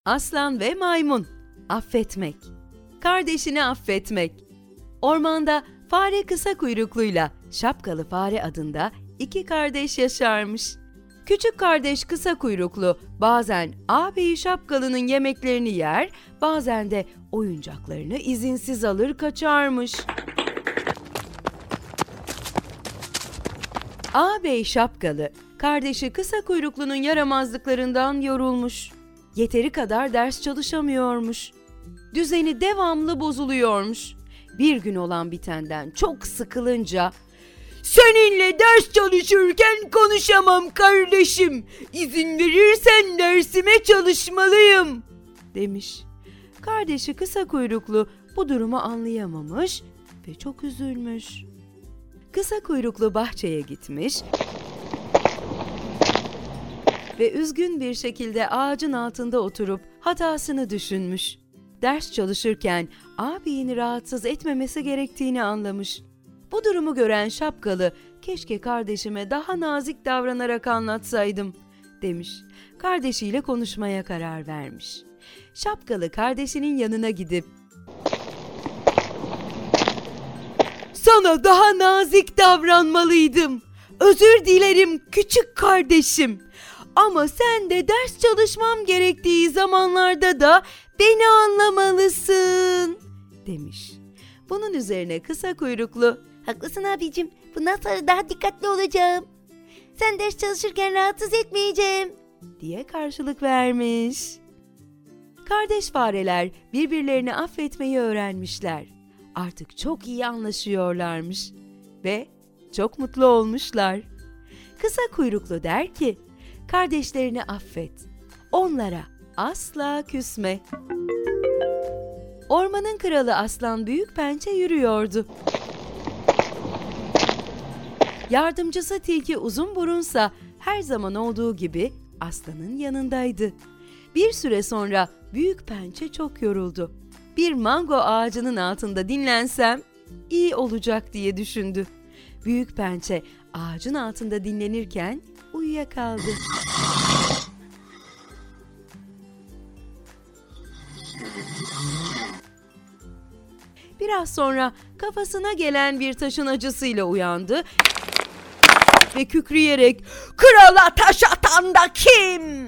Aslan ve maymun. Affetmek. Kardeşini affetmek. Ormanda fare kısa kuyrukluyla şapkalı fare adında iki kardeş yaşarmış. Küçük kardeş kısa kuyruklu bazen ağabeyi şapkalının yemeklerini yer, bazen de oyuncaklarını izinsiz alır kaçarmış. Ağabey şapkalı, kardeşi kısa kuyruklunun yaramazlıklarından yorulmuş. Yeteri kadar ders çalışamıyormuş. Düzeni devamlı bozuluyormuş. Bir gün olan bitenden çok sıkılınca "Seninle ders çalışırken konuşamam kardeşim. İzin verirsen dersime çalışmalıyım," demiş. Kardeşi kısa kuyruklu bu durumu anlayamamış ve çok üzülmüş. Kısa kuyruklu bahçeye gitmiş ve üzgün bir şekilde ağacın altında oturup hatasını düşünmüş. Ders çalışırken ağabeyini rahatsız etmemesi gerektiğini anlamış. Bu durumu gören şapkalı, "Keşke kardeşime daha nazik davranarak anlatsaydım," demiş. Kardeşiyle konuşmaya karar vermiş. Şapkalı kardeşinin yanına gidip "Sana daha nazik davranmalıydım. Özür dilerim küçük kardeşim. Ama sen de ders çalışmam gerektiği zamanlarda da beni anlamalısın," demiş. Bunun üzerine kısa kuyruklu, "Haklısın abicim, bundan sonra daha dikkatli olacağım. Sen ders çalışırken rahatsız etmeyeceğim," diye karşılık vermiş. Kardeş fareler birbirlerini affetmeyi öğrenmişler. Artık çok iyi anlaşıyorlarmış ve çok mutlu olmuşlar. Kısa kuyruklu der ki, "Kardeşlerini affet, onlara asla küsme." Ormanın kralı Aslan Büyük Pençe yürüyordu. Yardımcısı Tilki Uzunburunsa her zaman olduğu gibi Aslan'ın yanındaydı. Bir süre sonra Büyük Pençe çok yoruldu. Bir mango ağacının altında dinlensem iyi olacak diye düşündü. Büyük Pençe ağacın altında dinlenirken uyuyakaldı. Biraz sonra kafasına gelen bir taşın acısıyla uyandı ve kükreyerek "Krala taş atan da kim?"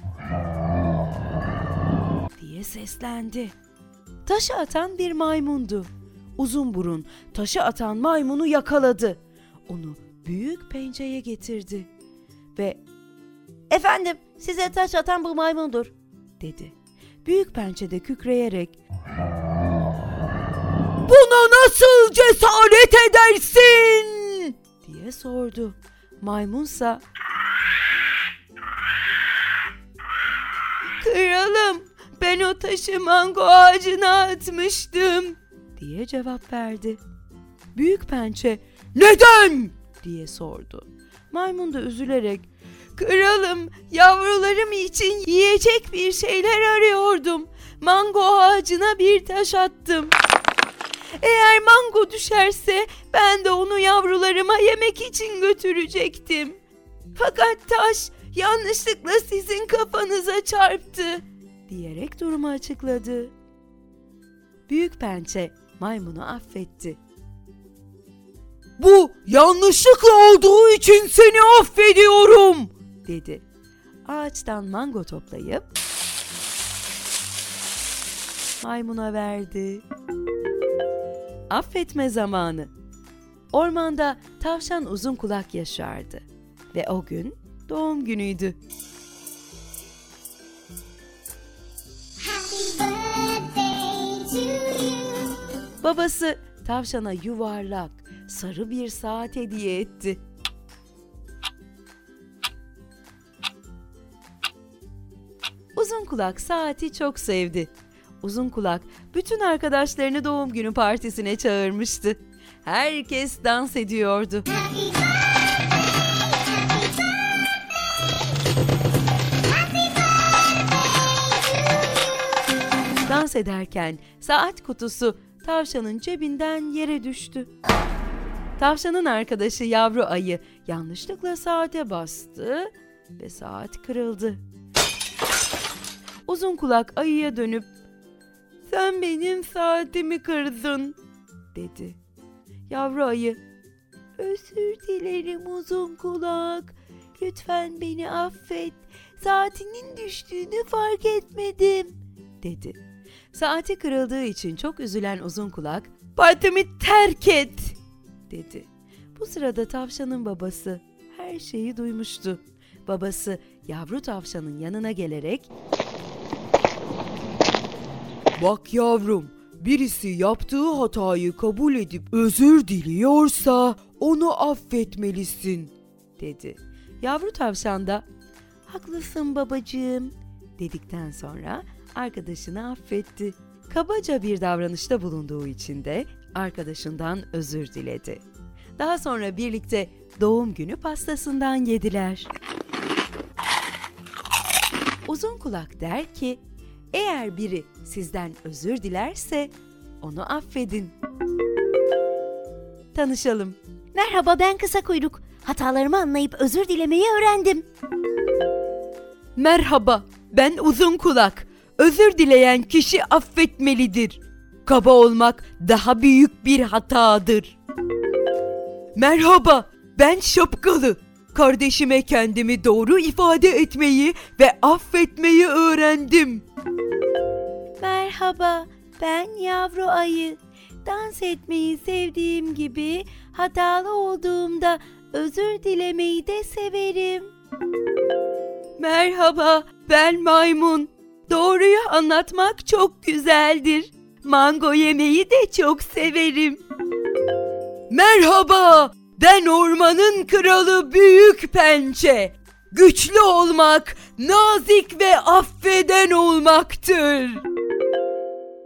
diye seslendi. Taşı atan bir maymundu. Uzunburun taşı atan maymunu yakaladı. Onu Büyük Pençe'ye getirdi ve "Efendim, size taş atan bu maymundur," dedi. Büyük Pençe de kükreyerek "Buna nasıl cesaret edersin?" diye sordu. Maymunsa "Kralım, ben o taşı mango ağacına atmıştım," diye cevap verdi. Büyük Pençe "Neden?" diye sordu. Maymun da üzülerek "Kralım, yavrularım için yiyecek bir şeyler arıyordum. Mango ağacına bir taş attım. Eğer mango düşerse ben de onu yavrularıma yemek için götürecektim. Fakat taş yanlışlıkla sizin kafanıza çarptı," diyerek durumu açıkladı. Büyük Pençe maymunu affetti. "Bu yanlışlıkla olduğu için seni affediyorum," dedi. Ağaçtan mango toplayıp maymuna verdi. Affetme zamanı. Ormanda tavşan Uzunkulak yaşardı ve o gün doğum günüydü. Babası tavşana yuvarlak, sarı bir saat hediye etti. Uzunkulak saati çok sevdi. Uzunkulak bütün arkadaşlarını doğum günü partisine çağırmıştı. Herkes dans ediyordu. Dans ederken saat kutusu tavşanın cebinden yere düştü. Tavşanın arkadaşı yavru ayı yanlışlıkla saate bastı ve saat kırıldı. Uzunkulak ayıya dönüp "Sen benim saatimi kırdın," dedi. Yavru ayı "Özür dilerim Uzunkulak. Lütfen beni affet. Saatinin düştüğünü fark etmedim," dedi. Saati kırıldığı için çok üzülen Uzunkulak "Partimi terk et," dedi. Bu sırada tavşanın babası her şeyi duymuştu. Babası yavru tavşanın yanına gelerek "Bak yavrum, birisi yaptığı hatayı kabul edip özür diliyorsa onu affetmelisin," dedi. Yavru tavşan da "Haklısın babacığım," dedikten sonra arkadaşını affetti. Kabaca bir davranışta bulunduğu için de arkadaşından özür diledi. Daha sonra birlikte doğum günü pastasından yediler. Uzunkulak der ki, eğer biri sizden özür dilerse onu affedin. Tanışalım. Merhaba, ben Kısa Kuyruk. Hatalarımı anlayıp özür dilemeyi öğrendim. Merhaba, ben Uzunkulak. Özür dileyen kişi affetmelidir. Kaba olmak daha büyük bir hatadır. Merhaba, ben Şapkalı. Kardeşime kendimi doğru ifade etmeyi ve affetmeyi öğrendim. Merhaba, ben Yavru Ayı. Dans etmeyi sevdiğim gibi hatalı olduğumda özür dilemeyi de severim. Merhaba, ben Maymun. Doğruyu anlatmak çok güzeldir. Mango yemeyi de çok severim. Merhaba, ben ormanın kralı Büyük Pençe. Güçlü olmak, nazik ve affeden olmaktır.